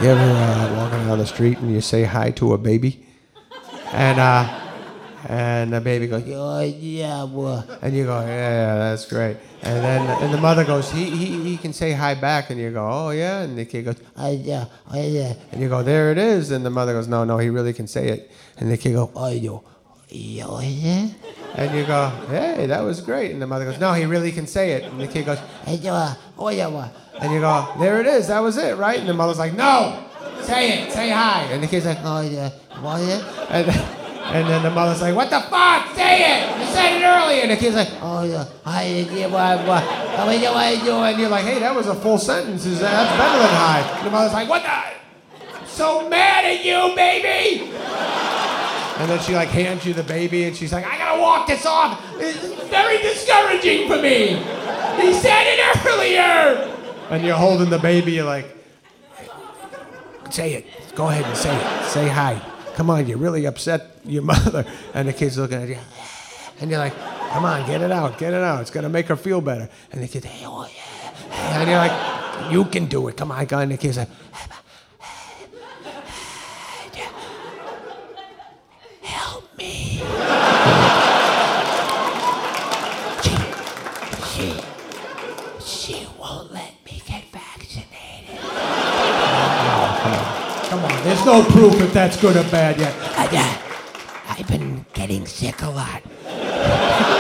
You ever walking down the street and you say hi to a baby? And the baby goes, oh, yeah, boy. And you go, yeah, that's great. And the mother goes, he can say hi back. And you go, oh, yeah. And the kid goes, oh, yeah. And you go, there it is. And the mother goes, no, he really can say it. And the kid goes, oh, yeah. And you go, hey, that was great. And the mother goes, no, he really can say it. And the kid goes, oh, yeah. And you go, there it is. That was it, right? And the mother's like, no, say it. Say hi. And the kid's like, oh, yeah. And then the mother's like, what the fuck? Say it! You said it earlier! And the kid's like, oh, yeah. Hi, what are you doing? And you're like, hey, that was a full sentence. That's better than hi. And the mother's like, what the? I'm so mad at you, baby! And then she like hands you the baby and she's like, I gotta walk this off. It's very discouraging for me. He said it earlier! And you're holding the baby, you're like, say it. Go ahead and say it. Say hi. Come on, you're really upset your mother. And the kid's looking at you. And you're like, come on, get it out. It's going to make her feel better. And the kid's, hey, oh, yeah. And you're like, you can do it. Come on, guy. And the kid's like, help me. She won't let me get vaccinated. Come on, there's no proof if that's good or bad yet. I've been getting sick a lot.